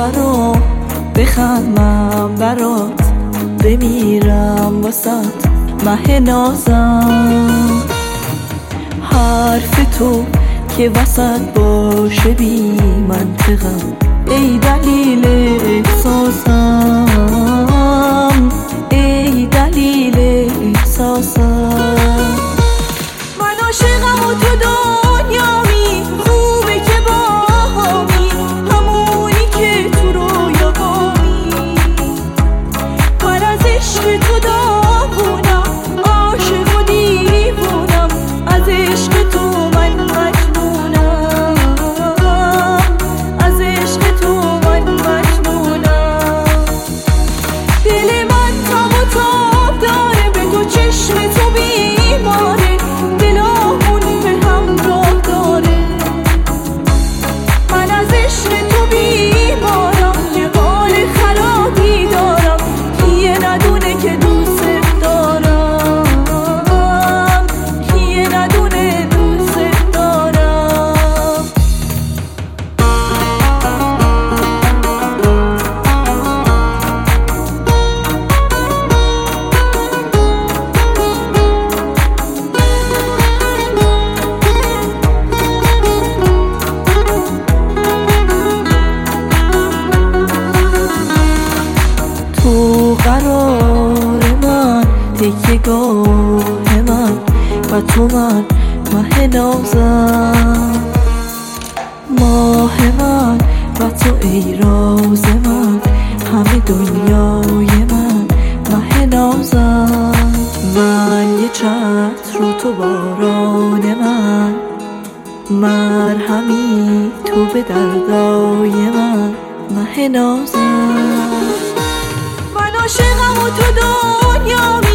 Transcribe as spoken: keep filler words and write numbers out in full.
برام بخندم برات بمیرم واسات مه نازم. حرف تو که وسط باشه بی منطقم ای دلیل احساسم، ای دلیل احساسم. من عاشقم و تو دنیامی، خوبه که با همی همونی که تو رویا بامی. من از عشق تو داغونم، عاشق و دیوونم، از عشق تو من مجنونم، از عشق تو من مجنونم. دل من تاب و تاب داره، به تو چشم تو بیماره، دلامون به همراه داره. من از عشق تو بیمارم، یه حال خرابی دارم، کیه ندونه که دوست دارم، کیه ندونه دوست دارم. تو قرار من، تکیه‌گاه من و تو من مه نازم. ماه من و تو ای راز من، همه دنیای من مه نازم. من یه چتر رو تو باران من، مرهمی تو به دردای من مه نازم. من عاشقم و تو دنیامی،